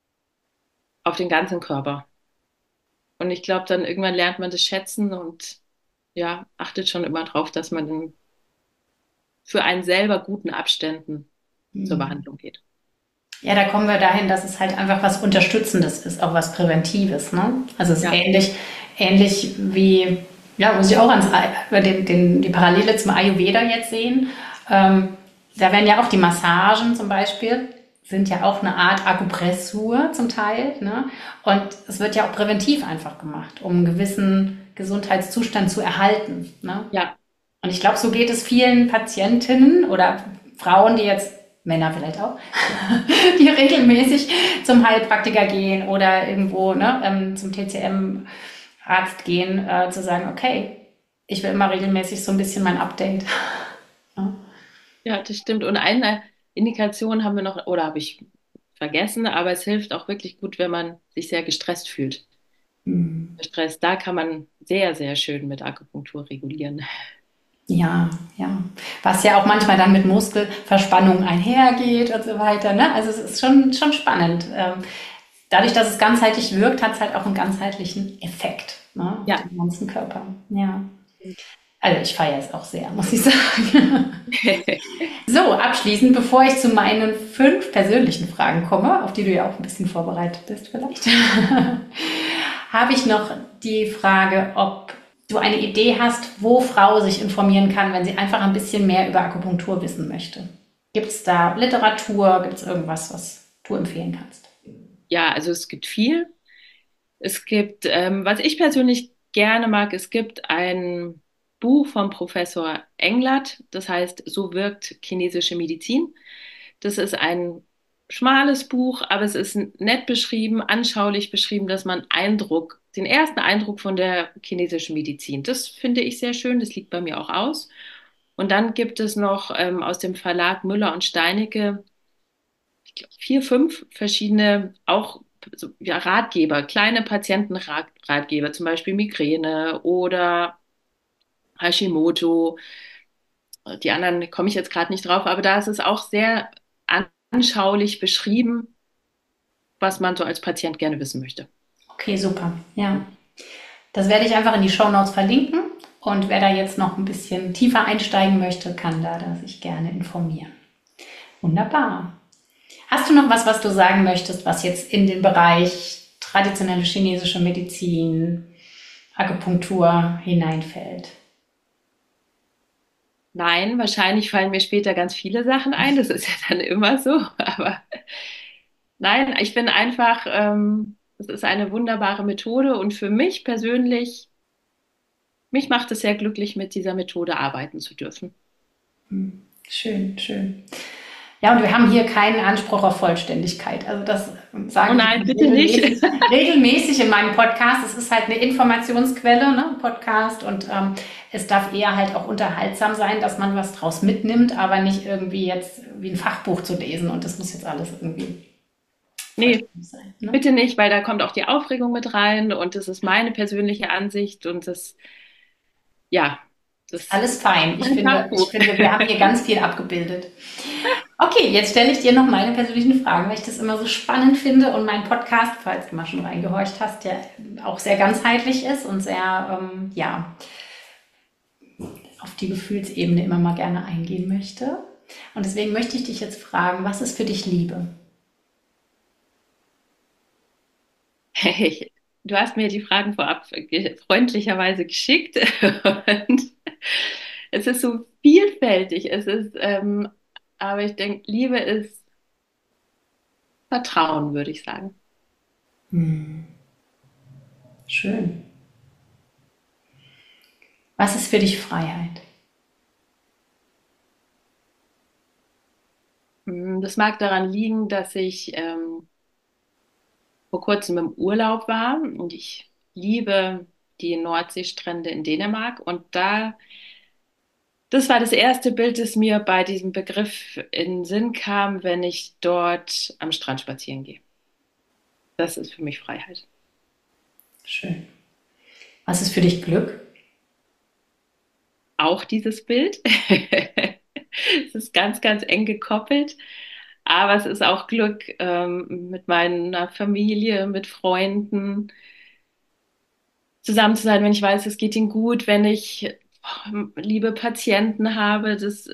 auf den ganzen Körper. Und ich glaube, dann irgendwann lernt man das schätzen und ja, achtet schon immer drauf, dass man in, für einen selber guten Abständen zur Mhm. Behandlung geht. Ja, da kommen wir dahin, dass es halt einfach was Unterstützendes ist, auch was Präventives. Ne? Also es ist Ja, ähnlich, ähnlich wie, ja, muss ich auch ans, den, den, die Parallele zum Ayurveda jetzt sehen. Ähm, da werden ja auch die Massagen zum Beispiel, sind ja auch eine Art Akupressur zum Teil. Ne? Und es wird ja auch präventiv einfach gemacht, um einen gewissen Gesundheitszustand zu erhalten. Ne? ja, Und ich glaube, so geht es vielen Patientinnen oder Frauen, die jetzt, Männer vielleicht auch, die regelmäßig zum Heilpraktiker gehen oder irgendwo ne, ähm, zum T C M-Arzt gehen, äh, zu sagen, okay, ich will immer regelmäßig so ein bisschen mein Update. Ja. ja, das stimmt. Und eine Indikation haben wir noch, oder habe ich vergessen, aber es hilft auch wirklich gut, wenn man sich sehr gestresst fühlt. Stress, da kann man sehr, sehr schön mit Akupunktur regulieren. Ja, ja. Was ja auch manchmal dann mit Muskelverspannung einhergeht und so weiter. Ne? Also es ist schon, schon spannend. Ähm, dadurch, dass es ganzheitlich wirkt, hat es halt auch einen ganzheitlichen Effekt, ne? Auf Ja. den ganzen Körper. Ja. Also ich feiere es auch sehr, muss ich sagen. So, abschließend, bevor ich zu meinen fünf persönlichen Fragen komme, auf die du ja auch ein bisschen vorbereitet bist vielleicht, habe ich noch die Frage, ob du eine Idee hast, wo Frau sich informieren kann, wenn sie einfach ein bisschen mehr über Akupunktur wissen möchte. Gibt es da Literatur? Gibt es irgendwas, was du empfehlen kannst? Ja, also es gibt viel. Es gibt, ähm, was ich persönlich gerne mag, es gibt ein Buch vom Professor Englert, das heißt, So wirkt chinesische Medizin. Das ist ein schmales Buch, aber es ist nett beschrieben, anschaulich beschrieben, dass man Eindruck, den ersten Eindruck von der chinesischen Medizin, das finde ich sehr schön, das liegt bei mir auch aus. Und dann gibt es noch ähm, aus dem Verlag Müller und Steinecke ich glaub, vier, fünf verschiedene auch so, ja, Ratgeber, kleine Patientenratgeber, zum Beispiel Migräne oder Hashimoto. Die anderen komme ich jetzt gerade nicht drauf, aber da ist es auch sehr anschaulich beschrieben, was man so als Patient gerne wissen möchte. Okay, super. Ja. Das werde ich einfach in die Shownotes verlinken. Und wer da jetzt noch ein bisschen tiefer einsteigen möchte, kann da sich gerne informieren. Wunderbar. Hast du noch was, was du sagen möchtest, was jetzt in den Bereich traditionelle chinesische Medizin, Akupunktur hineinfällt? Nein, wahrscheinlich fallen mir später ganz viele Sachen ein, das ist ja dann immer so, aber nein, ich bin einfach, ähm, es ist eine wunderbare Methode und für mich persönlich, mich macht es sehr glücklich, mit dieser Methode arbeiten zu dürfen. Schön, schön. Ja, und wir haben hier keinen Anspruch auf Vollständigkeit. Also das Oh sage ich nein, bitte nicht. regelmäßig, regelmäßig in meinem Podcast. Es ist halt eine Informationsquelle, ne, Podcast. Und ähm, es darf eher halt auch unterhaltsam sein, dass man was draus mitnimmt, aber nicht irgendwie jetzt wie ein Fachbuch zu lesen. Und das muss jetzt alles irgendwie Nee, sein, ne? bitte nicht, weil da kommt auch die Aufregung mit rein und das ist meine persönliche Ansicht und das, ja, das Alles ist fein. Ich mein finde, ich Fachbuch. finde, wir haben hier ganz viel abgebildet. Okay, jetzt stelle ich dir noch meine persönlichen Fragen, weil ich das immer so spannend finde und mein Podcast, falls du mal schon reingehorcht hast, der auch sehr ganzheitlich ist und sehr, ähm, ja, auf die Gefühlsebene immer mal gerne eingehen möchte. Und deswegen möchte ich dich jetzt fragen, was ist für dich Liebe? Hey, du hast mir die Fragen vorab ge- freundlicherweise geschickt und es ist so vielfältig. Es ist, ähm, aber ich denke, Liebe ist Vertrauen, würde ich sagen. Schön. Was ist für dich Freiheit? Mm, Das mag daran liegen, dass ich ähm, vor kurzem im Urlaub war und ich liebe die Nordseestrände in Dänemark und da, das war das erste Bild, das mir bei diesem Begriff in den Sinn kam, wenn ich dort am Strand spazieren gehe. Das ist für mich Freiheit. Schön. Was ist für dich Glück? Auch dieses Bild. Es ist ganz, ganz eng gekoppelt, aber es ist auch Glück ähm, mit meiner Familie, mit Freunden zusammen zu sein, wenn ich weiß, es geht ihnen gut, wenn ich oh, liebe Patienten habe. Das,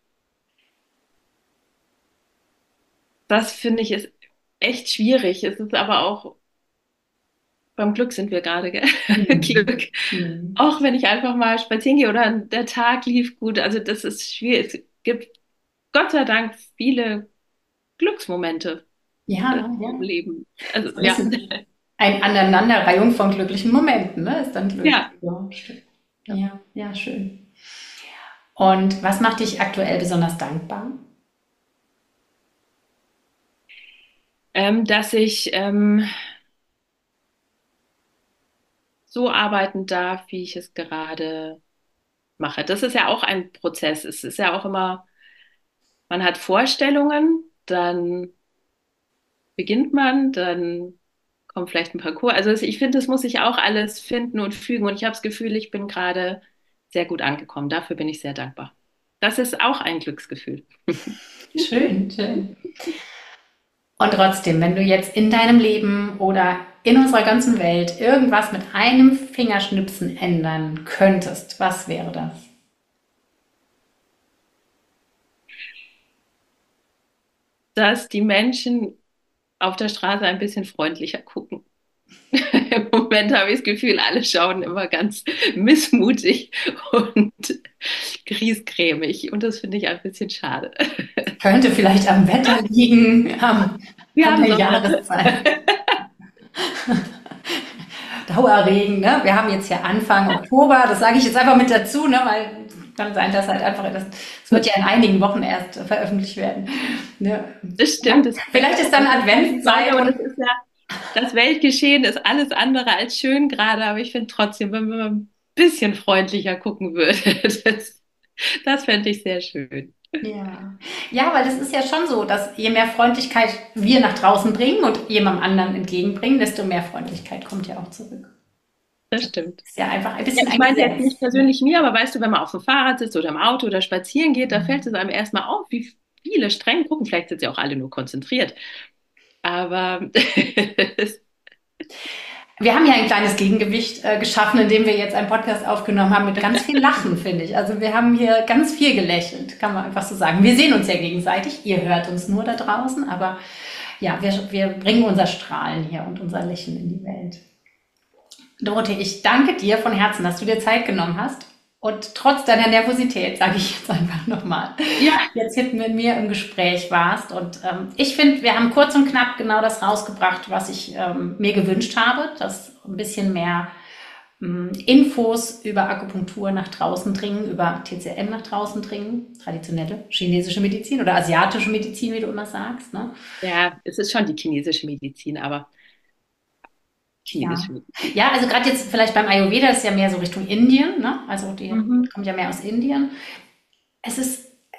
das finde ich ist echt schwierig. Es ist aber auch, beim Glück sind wir gerade, gell? Hm. Glück. Hm. Auch wenn ich einfach mal spazieren gehe oder der Tag lief gut. Also das ist schwierig. Es gibt Gott sei Dank viele Glücksmomente Ja, ja. im Leben. Also So ein ja, bisschen eine Aneinanderreihung von glücklichen Momenten, ne? Ist dann Glück. ja. Ja, stimmt. Ja, ja, schön. Und was macht dich aktuell besonders dankbar? Ähm, dass ich ähm, so arbeiten darf, wie ich es gerade mache. Das ist ja auch ein Prozess. Es ist ja auch immer, man hat Vorstellungen, dann beginnt man, dann kommt vielleicht ein Parcours. Also ich finde, das muss sich auch alles finden und fügen. Und ich habe das Gefühl, ich bin gerade sehr gut angekommen. Dafür bin ich sehr dankbar. Das ist auch ein Glücksgefühl. Schön, schön. Und trotzdem, wenn du jetzt in deinem Leben oder in unserer ganzen Welt irgendwas mit einem Fingerschnipsen ändern könntest, was wäre das? Dass die Menschen auf der Straße ein bisschen freundlicher gucken. Im Moment habe ich das Gefühl, alle schauen immer ganz missmutig und griesgrämig. Und das finde ich ein bisschen schade. Könnte vielleicht am Wetter liegen, am, Wir an haben der Sonne. Jahreszeit. Dauerregen, ne? Wir haben jetzt hier Anfang Oktober, das sage ich jetzt einfach mit dazu, ne? Weil kann sein, dass halt einfach, das, es wird ja in einigen Wochen erst veröffentlicht werden. Ne? Das Ja, stimmt. Es vielleicht ist dann die Adventszeit Sonne und und es ist ja, das Weltgeschehen ist alles andere als schön gerade, aber ich finde trotzdem, wenn man ein bisschen freundlicher gucken würde, das, das fände ich sehr schön. ja. Ja, weil es ist ja schon so, dass je mehr Freundlichkeit wir nach draußen bringen und jemandem anderen entgegenbringen, desto mehr Freundlichkeit kommt ja auch zurück. Das stimmt. Ist ja einfach ein Ja, bisschen ich ein meine jetzt Gesetz. nicht persönlich mir, aber weißt du, wenn man auf dem Fahrrad sitzt oder im Auto oder spazieren geht, da fällt es einem erstmal auf, wie viele streng gucken. Vielleicht sind sie auch alle nur konzentriert. Aber Wir haben ja ein kleines Gegengewicht äh, geschaffen, indem wir jetzt einen Podcast aufgenommen haben mit ganz viel Lachen, finde ich. Also wir haben hier ganz viel gelächelt, kann man einfach so sagen. Wir sehen uns ja gegenseitig, ihr hört uns nur da draußen, aber ja, wir, wir bringen unser Strahlen hier und unser Lächeln in die Welt. Dorothee, ich danke dir von Herzen, dass du dir Zeit genommen hast. Und trotz deiner Nervosität, sage ich jetzt einfach nochmal, ja, jetzt hinten mit mir im Gespräch warst. Und ähm, ich finde, wir haben kurz und knapp genau das rausgebracht, was ich ähm, mir gewünscht habe, dass ein bisschen mehr ähm, Infos über Akupunktur nach draußen dringen, über T C M nach draußen dringen, traditionelle chinesische Medizin oder asiatische Medizin, wie du immer sagst. Ne? ja, es ist schon die chinesische Medizin, aber Ja. chinesische Medizin. Ja, also gerade jetzt vielleicht beim Ayurveda ist ja mehr so Richtung Indien, ne? Also die Mhm. kommt ja mehr aus Indien. Es ist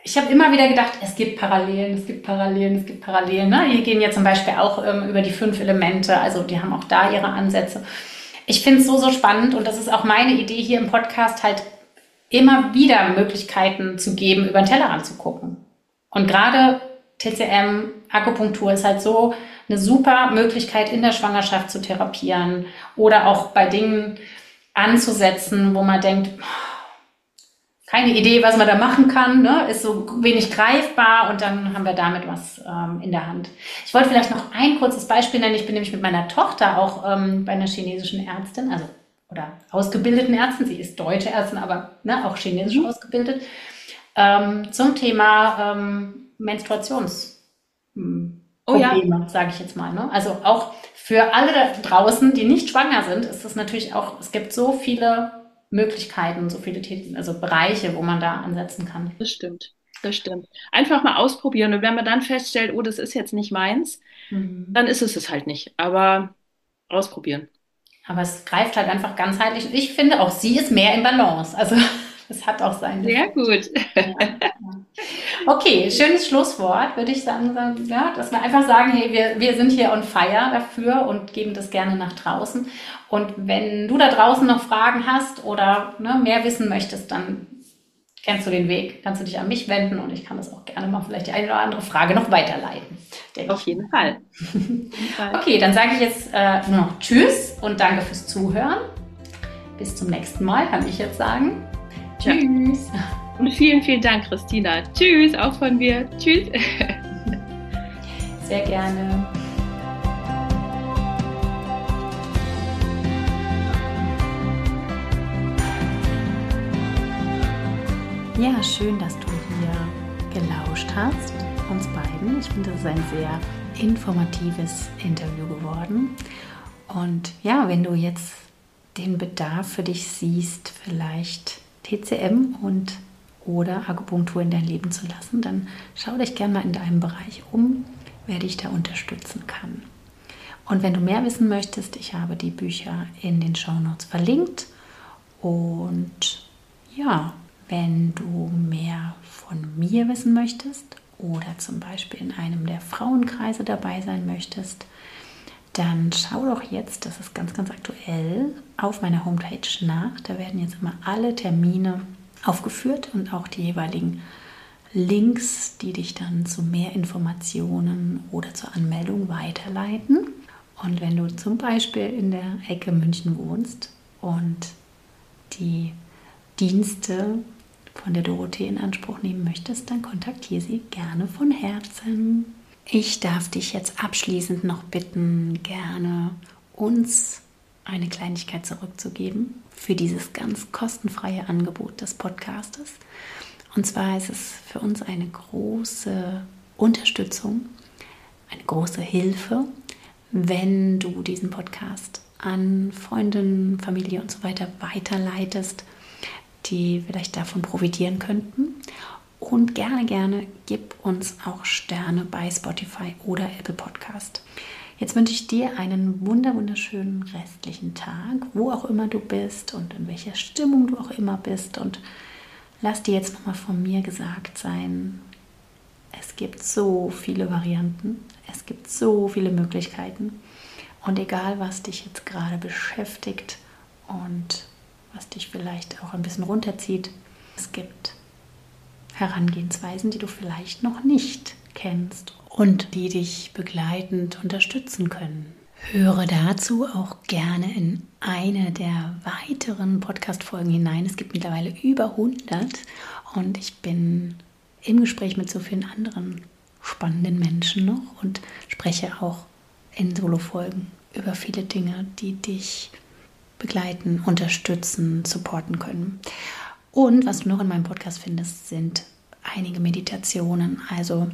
ich habe immer wieder gedacht, es gibt Parallelen, es gibt Parallelen, es gibt Parallelen. Ne? Hier gehen ja zum Beispiel auch ähm, über die fünf Elemente, also die haben auch da ihre Ansätze. Ich finde es so, so spannend und das ist auch meine Idee hier im Podcast, halt immer wieder Möglichkeiten zu geben, über den Tellerrand zu gucken. Und gerade T C M, Akupunktur ist halt so eine super Möglichkeit, in der Schwangerschaft zu therapieren oder auch bei Dingen anzusetzen, wo man denkt, keine Idee, was man da machen kann, ne? Ist so wenig greifbar und dann haben wir damit was ähm, in der Hand. Ich wollte vielleicht noch ein kurzes Beispiel nennen. Ich bin nämlich mit meiner Tochter auch ähm, bei einer chinesischen Ärztin, also oder ausgebildeten Ärztin. Sie ist deutsche Ärztin, aber ne, auch chinesisch mhm. ausgebildet, ähm, zum Thema ähm, Menstruationsprobleme, oh, ja. sage ich jetzt mal. Ne? Also auch für alle da draußen, die nicht schwanger sind, ist es natürlich auch, es gibt so viele Möglichkeiten, so viele also Bereiche, wo man da ansetzen kann. Das stimmt, das stimmt. Einfach mal ausprobieren und wenn man dann feststellt, oh, das ist jetzt nicht meins, mhm. dann ist es es halt nicht, aber ausprobieren. Aber es greift halt einfach ganzheitlich und ich finde auch, sie ist mehr in Balance, also das hat auch sein. Sehr gut. Ja, ja. Okay, schönes Schlusswort, würde ich sagen, ja, dass wir einfach sagen, hey, wir, wir sind hier on fire dafür und geben das gerne nach draußen. Und wenn du da draußen noch Fragen hast oder ne, mehr wissen möchtest, dann kennst du den Weg, kannst du dich an mich wenden und ich kann das auch gerne mal vielleicht die eine oder andere Frage noch weiterleiten. Auf jeden Fall. Okay, dann sage ich jetzt äh, nur noch Tschüss und danke fürs Zuhören. Bis zum nächsten Mal, kann ich jetzt sagen. Tschüss. Ja. Und vielen, vielen Dank, Christina. Tschüss, auch von mir. Tschüss. Sehr gerne. Ja, schön, dass du hier gelauscht hast, uns beiden. Ich finde, das ist ein sehr informatives Interview geworden. Und ja, wenn du jetzt den Bedarf für dich siehst, vielleicht T C M und oder Akupunktur in dein Leben zu lassen, dann schau dich gerne mal in deinem Bereich um, wer dich da unterstützen kann. Und wenn du mehr wissen möchtest, ich habe die Bücher in den Shownotes verlinkt. Und ja, wenn du mehr von mir wissen möchtest oder zum Beispiel in einem der Frauenkreise dabei sein möchtest, dann schau doch jetzt, das ist ganz, ganz aktuell, auf meiner Homepage nach. Da werden jetzt immer alle Termine aufgeführt und auch die jeweiligen Links, die dich dann zu mehr Informationen oder zur Anmeldung weiterleiten. Und wenn du zum Beispiel in der Ecke München wohnst und die Dienste von der Dorothee in Anspruch nehmen möchtest, dann kontaktiere sie gerne von Herzen. Ich darf dich jetzt abschließend noch bitten, gerne uns eine Kleinigkeit zurückzugeben für dieses ganz kostenfreie Angebot des Podcastes. Und zwar ist es für uns eine große Unterstützung, eine große Hilfe, wenn du diesen Podcast an Freundinnen, Familie und so weiter weiterleitest, die vielleicht davon profitieren könnten. Und gerne, gerne gib uns auch Sterne bei Spotify oder Apple Podcast. Jetzt wünsche ich dir einen wunder, wunderschönen restlichen Tag, wo auch immer du bist und in welcher Stimmung du auch immer bist. Und lass dir jetzt nochmal von mir gesagt sein, es gibt so viele Varianten, es gibt so viele Möglichkeiten. Und egal, was dich jetzt gerade beschäftigt und was dich vielleicht auch ein bisschen runterzieht, es gibt Herangehensweisen, die du vielleicht noch nicht kennst und die dich begleitend unterstützen können. Höre dazu auch gerne in eine der weiteren Podcast-Folgen hinein. Es gibt mittlerweile über hundert und ich bin im Gespräch mit so vielen anderen spannenden Menschen noch und spreche auch in Solo-Folgen über viele Dinge, die dich begleiten, unterstützen, supporten können. Und was du noch in meinem Podcast findest, sind einige Meditationen. Also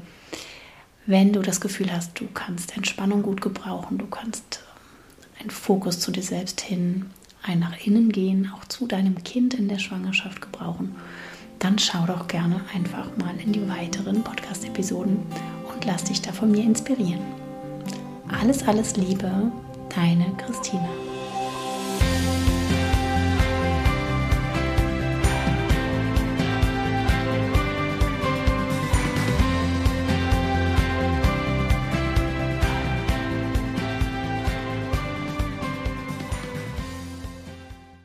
wenn du das Gefühl hast, du kannst Entspannung gut gebrauchen, du kannst einen Fokus zu dir selbst hin, ein nach innen gehen, auch zu deinem Kind in der Schwangerschaft gebrauchen, dann schau doch gerne einfach mal in die weiteren Podcast-Episoden und lass dich da von mir inspirieren. Alles, alles Liebe, deine Christina.